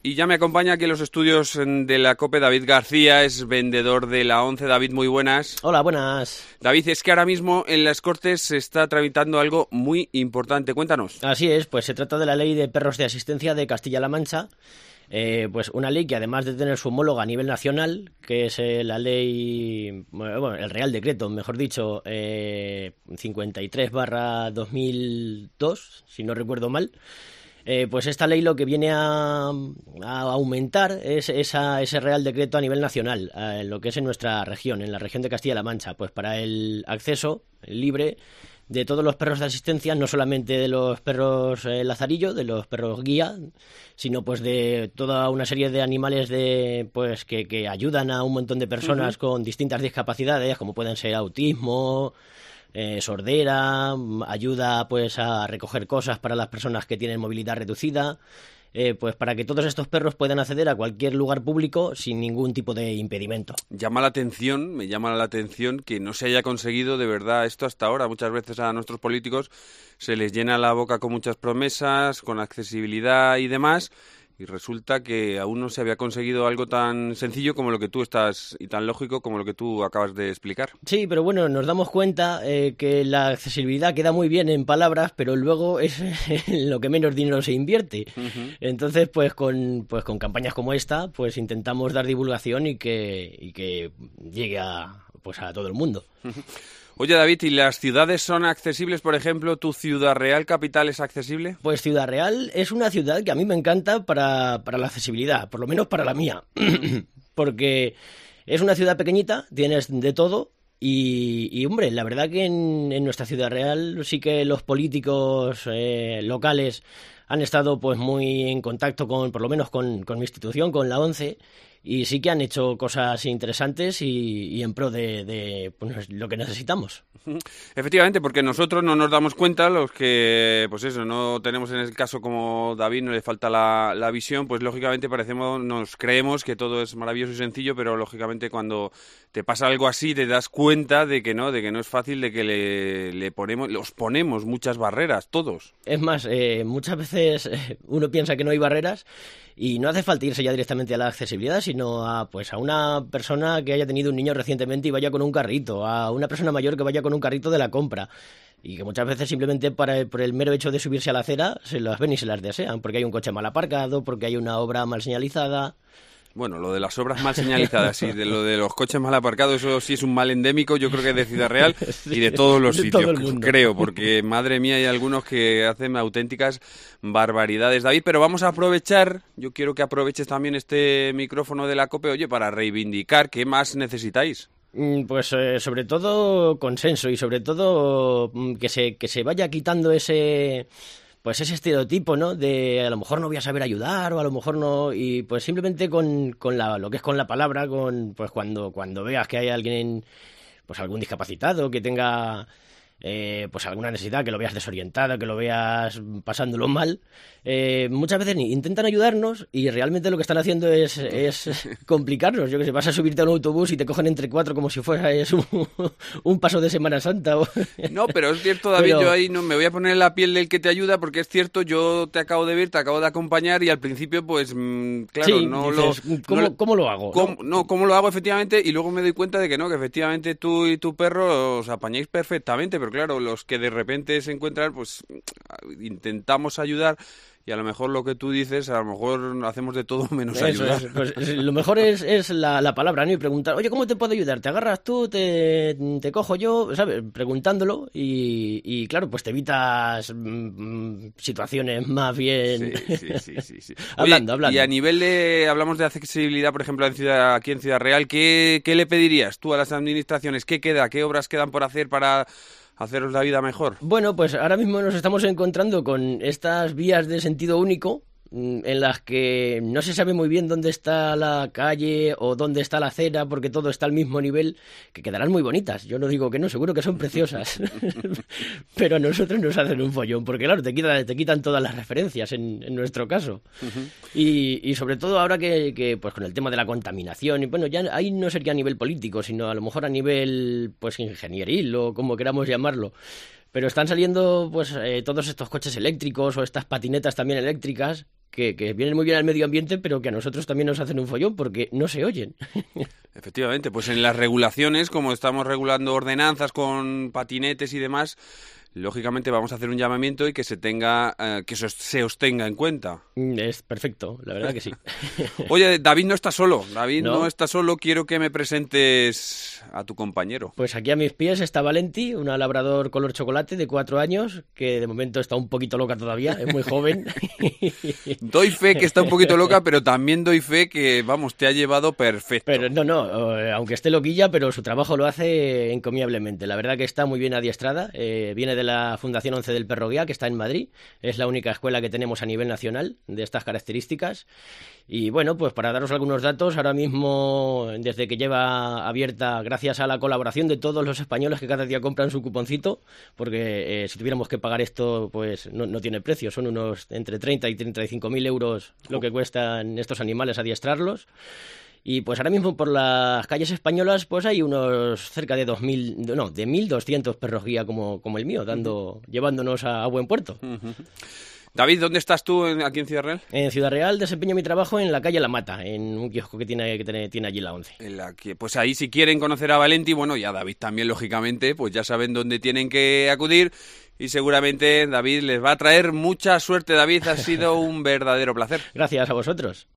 Y ya me acompaña aquí en los estudios de la COPE David García, es vendedor de la ONCE. David, muy buenas. Hola, buenas. David, es que ahora mismo en las Cortes se está tramitando algo muy importante. Cuéntanos. Así es, pues se trata de la Ley de Perros de Asistencia de Castilla-La Mancha. Pues una ley que además de tener su homóloga a nivel nacional, que es la ley, bueno, el Real Decreto, mejor dicho, 53/2002, si no recuerdo mal, pues esta ley lo que viene a aumentar es ese Real Decreto a nivel nacional, lo que es en nuestra región, en la región de Castilla-La Mancha, pues para el acceso libre de todos los perros de asistencia, no solamente de los perros lazarillo, de los perros guía, sino pues de toda una serie de animales pues que ayudan a un montón de personas con distintas discapacidades, como pueden ser autismo, sordera, ayuda pues a recoger cosas para las personas que tienen movilidad reducida, pues para que todos estos perros puedan acceder a cualquier lugar público sin ningún tipo de impedimento. Me llama la atención que no se haya conseguido de verdad esto hasta ahora. Muchas veces a nuestros políticos se les llena la boca con muchas promesas, con accesibilidad y demás, y resulta que aún no se había conseguido algo tan sencillo como lo que tú estás, y tan lógico como lo que tú acabas de explicar. Sí, pero bueno, nos damos cuenta que la accesibilidad queda muy bien en palabras, pero luego es lo que menos dinero se invierte. Entonces, pues con campañas como esta, pues intentamos dar divulgación y que llegue a todo el mundo. Oye, David, ¿y las ciudades son accesibles? Por ejemplo, ¿tu Ciudad Real capital es accesible? Pues Ciudad Real es una ciudad que a mí me encanta para la accesibilidad, por lo menos para la mía, porque es una ciudad pequeñita, tienes de todo y hombre, la verdad que en nuestra Ciudad Real sí que los políticos locales han estado pues muy en contacto por lo menos con mi institución, con la ONCE, y sí que han hecho cosas interesantes y en pro de pues, lo que necesitamos. Efectivamente, porque nosotros no nos damos cuenta, los que, pues eso, no tenemos en el caso como David, no le falta la visión, pues lógicamente nos creemos que todo es maravilloso y sencillo, pero lógicamente cuando te pasa algo así te das cuenta de que no es fácil, de que los ponemos muchas barreras, todos. Es más, muchas veces uno piensa que no hay barreras y no hace falta irse ya directamente a la accesibilidad, sino a una persona que haya tenido un niño recientemente y vaya con un carrito, a una persona mayor que vaya con un carrito de la compra, y que muchas veces simplemente por el mero hecho de subirse a la acera se las ven y se las desean, porque hay un coche mal aparcado, porque hay una obra mal señalizada. Bueno, lo de las obras mal señalizadas y de lo de los coches mal aparcados, eso sí es un mal endémico, yo creo que de Ciudad Real y de todos los sitios, creo, porque madre mía hay algunos que hacen auténticas barbaridades. David, pero vamos a aprovechar, yo quiero que aproveches también este micrófono de la COPE, oye, para reivindicar, ¿qué más necesitáis? Pues sobre todo consenso y sobre todo que se vaya quitando ese estereotipo, ¿no? De a lo mejor no voy a saber ayudar o a lo mejor no, y pues simplemente con lo que es con la palabra, pues cuando veas que hay alguien, pues algún discapacitado que tenga pues alguna necesidad, que lo veas desorientado, que lo veas pasándolo mal, muchas veces intentan ayudarnos y realmente lo que están haciendo es complicarnos. Yo que sé, vas a subirte a un autobús y te cogen entre cuatro como si fuera un paso de Semana Santa. No, pero es cierto, David, yo ahí no me voy a poner en la piel del que te ayuda, porque es cierto, yo te acabo de ver, te acabo de acompañar y al principio, pues, claro, sí, no dices, ¿cómo lo hago? ¿Cómo lo hago efectivamente? Y luego me doy cuenta de que no, que efectivamente tú y tu perro os apañáis perfectamente, pero claro, los que de repente se encuentran, pues intentamos ayudar y a lo mejor lo que tú dices, a lo mejor hacemos de todo menos ayudar. Pues, lo mejor es la palabra, ¿no? Y preguntar, oye, ¿cómo te puedo ayudar? ¿Te agarras tú? ¿Te cojo yo? ¿Sabes? Preguntándolo y claro, pues te evitas situaciones más bien... Sí. hablando. Y a nivel hablamos de accesibilidad, por ejemplo, aquí en Ciudad Real, ¿qué le pedirías tú a las administraciones? ¿Qué obras quedan por hacer para haceros la vida mejor? Bueno, pues ahora mismo nos estamos encontrando con estas vías de sentido único en las que no se sabe muy bien dónde está la calle o dónde está la acera, porque todo está al mismo nivel, que quedarán muy bonitas. Yo no digo que no, seguro que son preciosas. Pero a nosotros nos hacen un follón, porque claro, te quitan todas las referencias en nuestro caso. Y sobre todo ahora que pues con el tema de la contaminación, y bueno, ya ahí no sería a nivel político, sino a lo mejor a nivel pues ingenieril o como queramos llamarlo. Pero están saliendo pues todos estos coches eléctricos o estas patinetas también eléctricas que vienen muy bien al medio ambiente, pero que a nosotros también nos hacen un follón porque no se oyen. Efectivamente, pues en las regulaciones, como estamos regulando ordenanzas con patinetes y demás, lógicamente vamos a hacer un llamamiento y que se tenga, que se os tenga en cuenta. Es perfecto, la verdad que sí. Oye, David no está solo, David ¿No? no está solo, quiero que me presentes a tu compañero. Pues aquí a mis pies está Valenti, una labrador color chocolate de 4 años, que de momento está un poquito loca todavía, es muy joven. Doy fe que está un poquito loca, pero también doy fe que, vamos, te ha llevado perfecto. Pero no, aunque esté loquilla, pero su trabajo lo hace encomiablemente. La verdad que está muy bien adiestrada, viene de la Fundación 11 del Perro Guía, que está en Madrid, es la única escuela que tenemos a nivel nacional de estas características. Y bueno, pues para daros algunos datos, ahora mismo, desde que lleva abierta, gracias a la colaboración de todos los españoles que cada día compran su cuponcito, porque si tuviéramos que pagar esto, pues no tiene precio, son unos entre 30 y 35.000 euros lo que cuestan estos animales adiestrarlos. Y pues ahora mismo por las calles españolas pues hay unos cerca de 1.200 perros guía como el mío, llevándonos a buen puerto. David, ¿dónde estás tú aquí en Ciudad Real? En Ciudad Real desempeño mi trabajo en la calle La Mata, en un kiosco que tiene allí la 11. Pues ahí si quieren conocer a Valenti, bueno, y a David también, lógicamente, pues ya saben dónde tienen que acudir y seguramente David les va a traer mucha suerte. David, ha sido un verdadero placer. Gracias a vosotros.